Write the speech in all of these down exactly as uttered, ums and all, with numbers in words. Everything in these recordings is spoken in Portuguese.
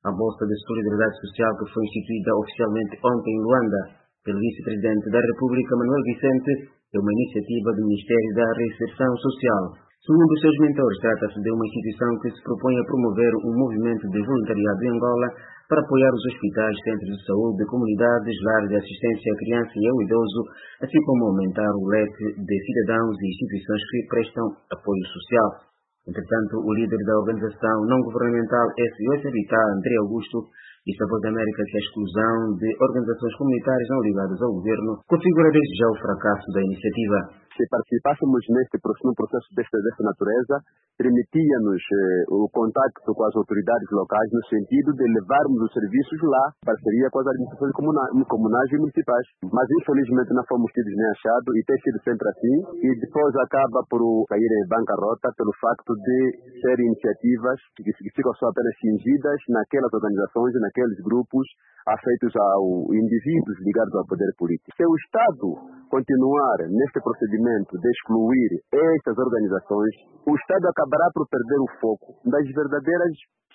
A Bolsa de Solidariedade Social, que foi instituída oficialmente ontem em Luanda pelo Vice-Presidente da República, Manuel Vicente, é uma iniciativa do Ministério da Reinserção Social. Segundo os seus mentores, trata-se de uma instituição que se propõe a promover um movimento de voluntariado em Angola para apoiar os hospitais, centros de saúde, comunidades, lares de assistência à criança e ao idoso, assim como aumentar o leque de cidadãos e instituições que prestam apoio social. Entretanto, o líder da organização não-governamental S O S Habitat, André Augusto, disse à Voz da América que a exclusão de organizações comunitárias não ligadas ao governo configura desde já o fracasso da iniciativa. Se participássemos neste num processo desta, desta natureza, permitia-nos eh, o contacto com as autoridades locais no sentido de levarmos os serviços lá, em parceria com as administrações comunais, comunais e municipais. Mas infelizmente não fomos tidos nem achados e tem sido sempre assim, e depois acaba por cair em bancarrota pelo facto de serem iniciativas que, que ficam só apenas cingidas naquelas organizações e naqueles grupos afeitos ao indivíduos ligados ao poder político. Se o Estado continuar neste procedimento de excluir estas organizações, o Estado acabará por perder o foco das verdadeiras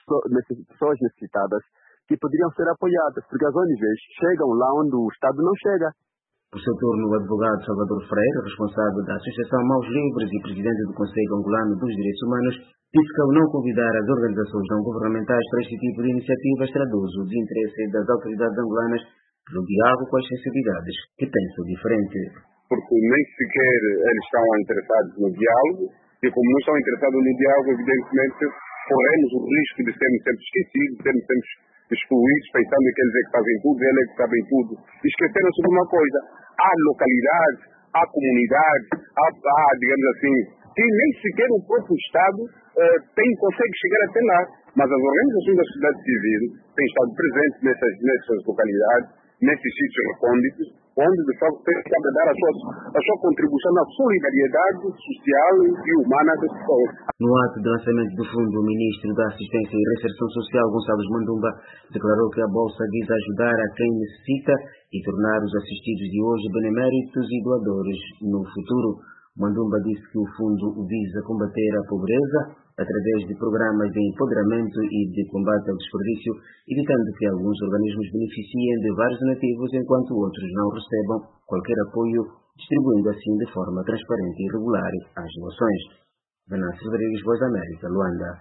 pessoas necessitadas que poderiam ser apoiadas, porque as O N Gs chegam lá onde o Estado não chega. Por seu turno, o advogado Salvador Freire, responsável da Associação Mãos Livres e presidente do Conselho Angolano dos Direitos Humanos, disse que ao não convidar as organizações não governamentais para este tipo de iniciativas traduz o desinteresse das autoridades angolanas pelo diálogo com as sensibilidades que pensam diferente. Porque nem sequer eles estão interessados no diálogo, e como não estão interessados no diálogo, evidentemente corremos o risco de sermos sempre esquecidos, de sermos sempre excluídos, pensando que eles é que fazem tudo, eles é que sabem tudo. E esqueceram-se de uma coisa: há localidades, há comunidades, há, há, digamos assim, que nem sequer o próprio Estado eh, tem, consegue chegar até lá. Mas as organizações da sociedade civil têm estado presentes nessas, nessas localidades, nesses sítios recônditos, onde de facto tem que dar a sua, a sua contribuição na solidariedade social e humana das pessoas. No ato de lançamento do fundo, o ministro da Assistência e Reinserção Social, Gonçalves Mandumba, declarou que a Bolsa visa ajudar a quem necessita e tornar os assistidos de hoje beneméritos e doadores no futuro. Mandumba disse que o fundo visa combater a pobreza através de programas de empoderamento e de combate ao desperdício, evitando que alguns organismos beneficiem de vários donativos enquanto outros não recebam qualquer apoio, distribuindo assim de forma transparente e regular as doações. Venâncio Rodrigues, Voz da América, Luanda.